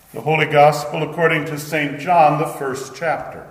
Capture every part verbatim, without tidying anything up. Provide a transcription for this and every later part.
The Holy Gospel according to Saint John, the first chapter.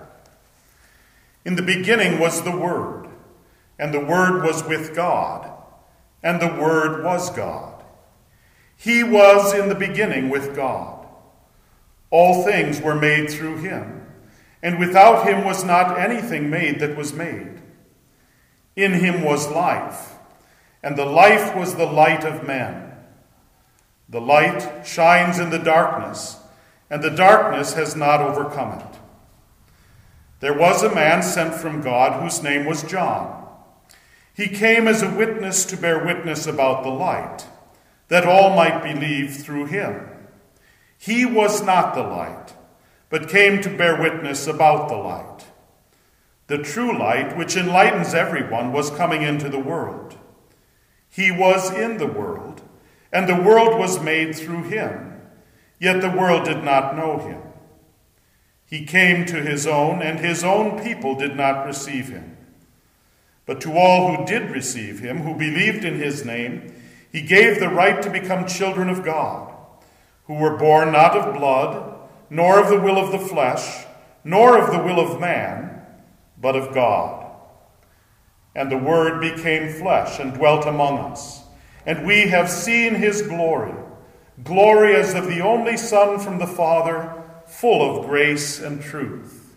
In the beginning was the Word, and the Word was with God, and the Word was God. He was in the beginning with God. All things were made through him, and without him was not anything made that was made. In him was life, and the life was the light of men. The light shines in the darkness, and the darkness has not overcome it. There was a man sent from God whose name was John. He came as a witness to bear witness about the light, that all might believe through him. He was not the light, but came to bear witness about the light. The true light, which enlightens everyone, was coming into the world. He was in the world, and the world was made through him. Yet the world did not know him. He came to his own, and his own people did not receive him. But to all who did receive him, who believed in his name, he gave the right to become children of God, who were born not of blood, nor of the will of the flesh, nor of the will of man, but of God. And the Word became flesh and dwelt among us, and we have seen his glory, glory as of the only Son from the Father, full of grace and truth.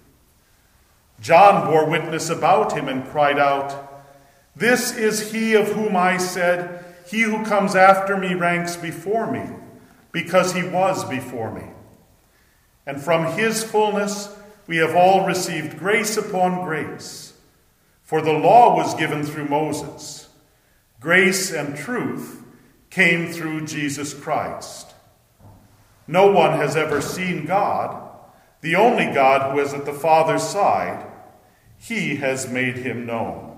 John bore witness about him and cried out, "This is he of whom I said, 'He who comes after me ranks before me,' because he was before me. And from his fullness we have all received grace upon grace. For the law was given through Moses. Grace and truth came through Jesus Christ. No one has ever seen God, the only God who is at the Father's side. He has made him known."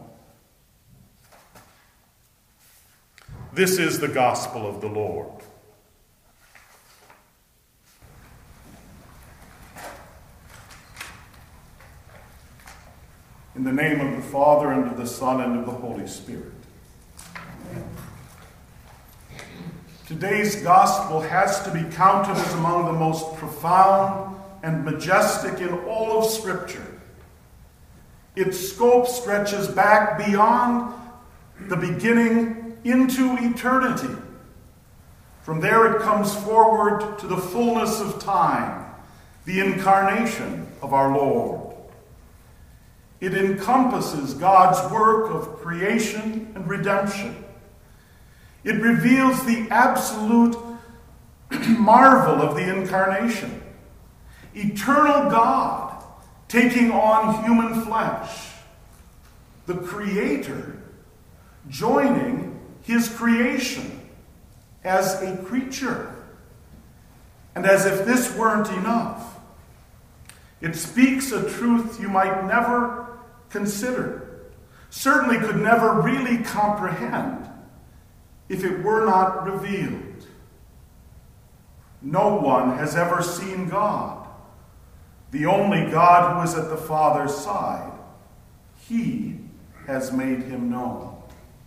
This is the gospel of the Lord. In the name of the Father, and of the Son, and of the Holy Spirit. Amen. Today's gospel has to be counted as among the most profound and majestic in all of Scripture. Its scope stretches back beyond the beginning into eternity. From there it comes forward to the fullness of time, the incarnation of our Lord. It encompasses God's work of creation and redemption. It reveals the absolute marvel of the incarnation. Eternal God taking on human flesh. The Creator joining his creation as a creature. And as if this weren't enough, it speaks a truth you might never consider, certainly could never really comprehend, if it were not revealed. No one has ever seen God, the only God who is at the Father's side. He has made him known.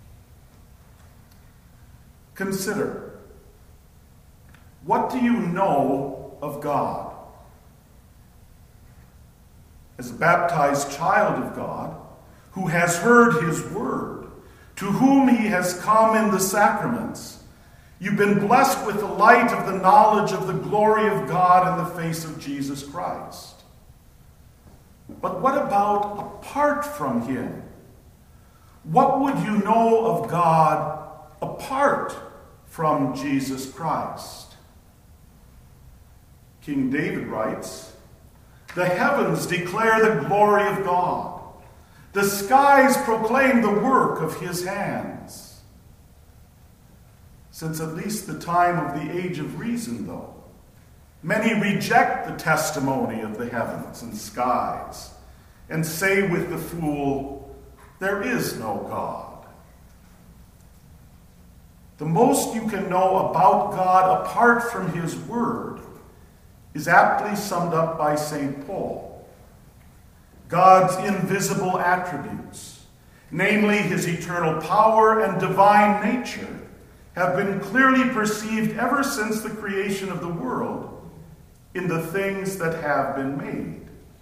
Consider, what do you know of God? As a baptized child of God, who has heard his word, to whom he has come in the sacraments, you've been blessed with the light of the knowledge of the glory of God in the face of Jesus Christ. But what about apart from him? What would you know of God apart from Jesus Christ? King David writes, "The heavens declare the glory of God. The skies proclaim the work of his hands." Since at least the time of the age of reason, though, many reject the testimony of the heavens and skies and say with the fool, "There is no God." The most you can know about God apart from his word is aptly summed up by Saint Paul. God's invisible attributes, namely his eternal power and divine nature, have been clearly perceived ever since the creation of the world in the things that have been made.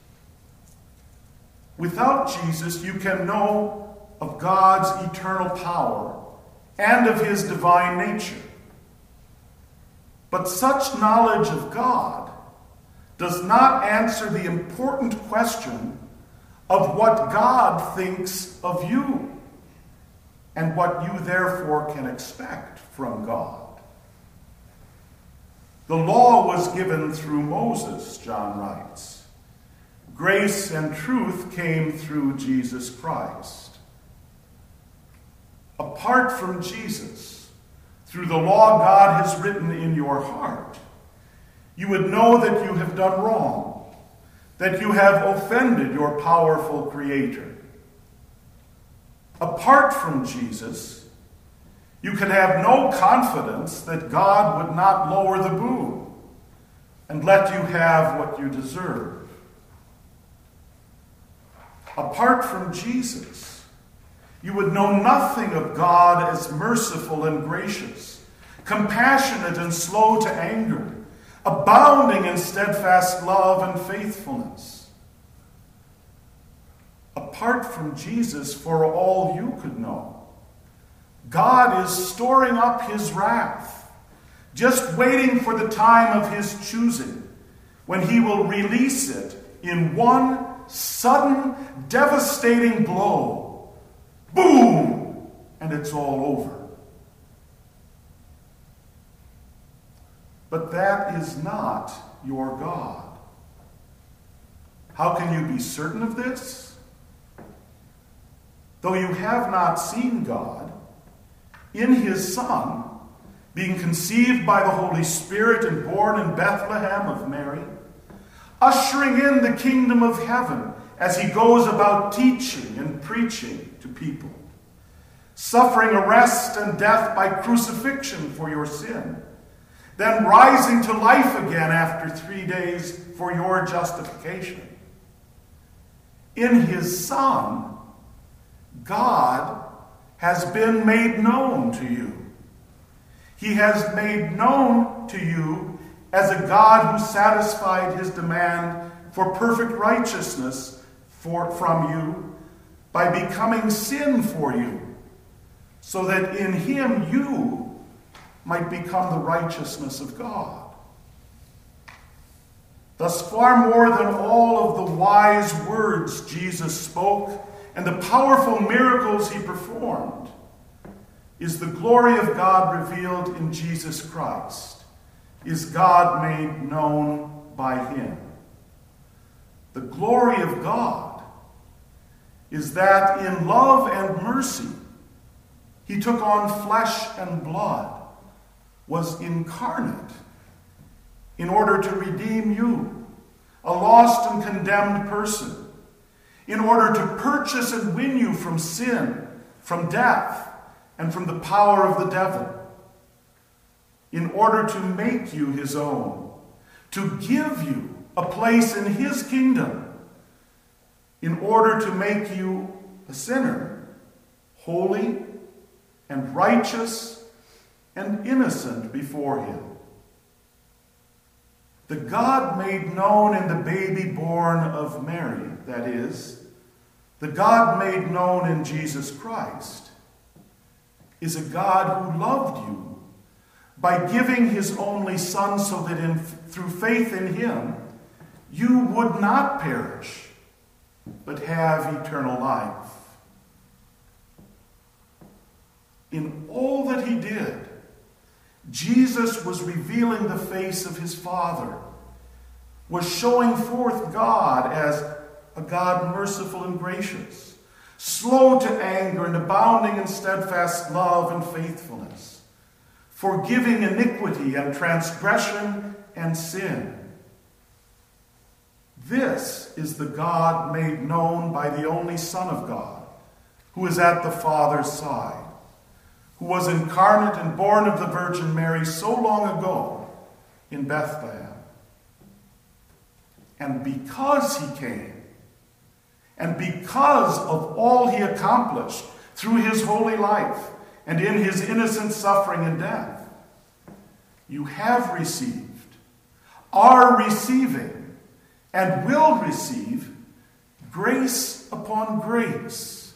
Without Jesus, you can know of God's eternal power and of his divine nature. But such knowledge of God does not answer the important question of what God thinks of you and what you therefore can expect from God. The law was given through Moses, John writes. Grace and truth came through Jesus Christ. Apart from Jesus, through the law God has written in your heart, you would know that you have done wrong, that you have offended your powerful Creator. Apart from Jesus, you can have no confidence that God would not lower the boom and let you have what you deserve. Apart from Jesus, you would know nothing of God as merciful and gracious, compassionate and slow to anger, abounding in steadfast love and faithfulness. Apart from Jesus, for all you could know, God is storing up his wrath, just waiting for the time of his choosing, when he will release it in one sudden, devastating blow. Boom! And it's all over. But that is not your God. How can you be certain of this? Though you have not seen God, in his Son, being conceived by the Holy Spirit and born in Bethlehem of Mary, ushering in the kingdom of heaven as he goes about teaching and preaching to people, suffering arrest and death by crucifixion for your sin, then rising to life again after three days for your justification. In his Son, God has been made known to you. He has made known to you as a God who satisfied his demand for perfect righteousness for, from you by becoming sin for you, so that in him you might become the righteousness of God. Thus, far more than all of the wise words Jesus spoke and the powerful miracles he performed, is the glory of God revealed in Jesus Christ, is God made known by him. The glory of God is that in love and mercy he took on flesh and blood, was incarnate, in order to redeem you, a lost and condemned person, in order to purchase and win you from sin, from death, and from the power of the devil, in order to make you his own, to give you a place in his kingdom, in order to make you a sinner, holy and righteous and innocent before him. The God made known in the baby born of Mary, that is, the God made known in Jesus Christ, is a God who loved you by giving his only Son so that in, through faith in him you would not perish, but have eternal life. In all that he did, Jesus was revealing the face of his Father, was showing forth God as a God merciful and gracious, slow to anger and abounding in steadfast love and faithfulness, forgiving iniquity and transgression and sin. This is the God made known by the only Son of God, who is at the Father's side, who was incarnate and born of the Virgin Mary so long ago in Bethlehem. And because he came, and because of all he accomplished through his holy life and in his innocent suffering and death, you have received are receiving and will receive grace upon grace.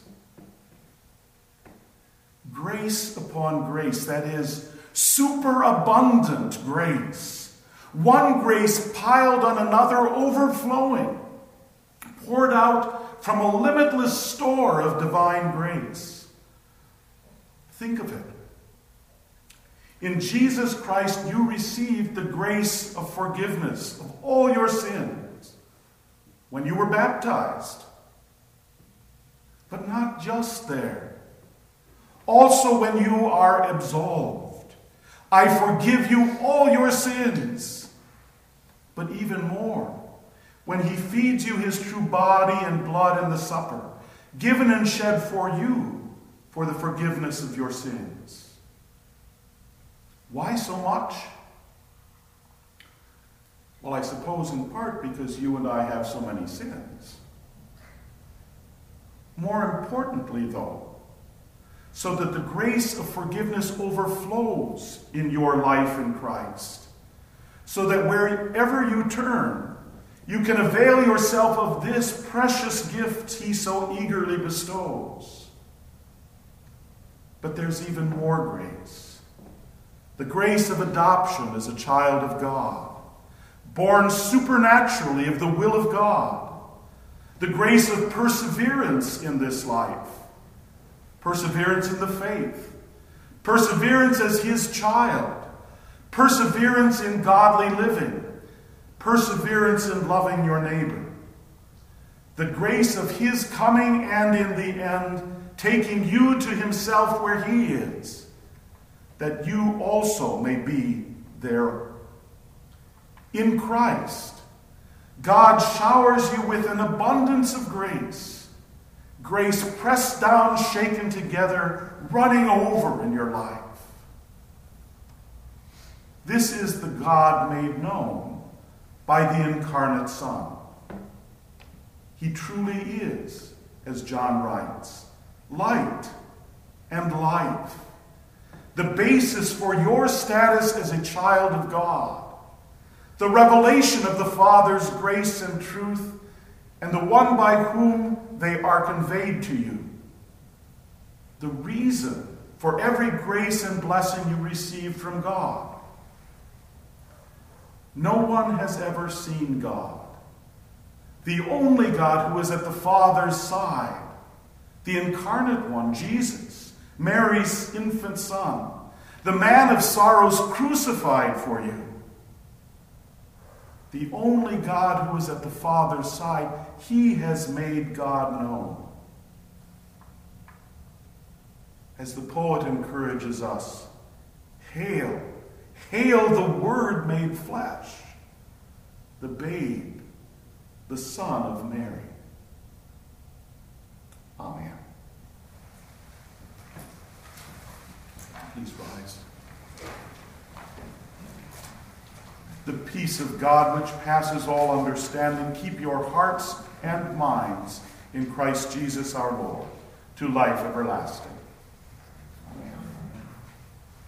Grace upon grace, that is, superabundant grace. One grace piled on another, overflowing, poured out from a limitless store of divine grace. Think of it. In Jesus Christ, you received the grace of forgiveness of all your sins when you were baptized. But not just there. Also when you are absolved. I forgive you all your sins. But even more, when he feeds you his true body and blood in the supper, given and shed for you for the forgiveness of your sins. Why so much? Well, I suppose in part because you and I have so many sins. More importantly, though, so that the grace of forgiveness overflows in your life in Christ, so that wherever you turn, you can avail yourself of this precious gift he so eagerly bestows. But there's even more grace. The grace of adoption as a child of God, born supernaturally of the will of God. The grace of perseverance in this life. Perseverance in the faith. Perseverance as his child. Perseverance in godly living. Perseverance in loving your neighbor. The grace of his coming and in the end taking you to himself where he is, that you also may be there. In Christ, God showers you with an abundance of grace. Grace pressed down, shaken together, running over in your life. This is the God made known by the incarnate Son. He truly is, as John writes, light and life. The basis for your status as a child of God. The revelation of the Father's grace and truth, and the one by whom they are conveyed to you. The reason for every grace and blessing you receive from God. No one has ever seen God. The only God who is at the Father's side. The incarnate one, Jesus, Mary's infant son. The man of sorrows crucified for you. The only God who is at the Father's side, he has made God known. As the poet encourages us, hail, hail the Word made flesh, the babe, the Son of Mary. Amen. Please rise. The peace of God, which passes all understanding, keep your hearts and minds in Christ Jesus our Lord, to life everlasting.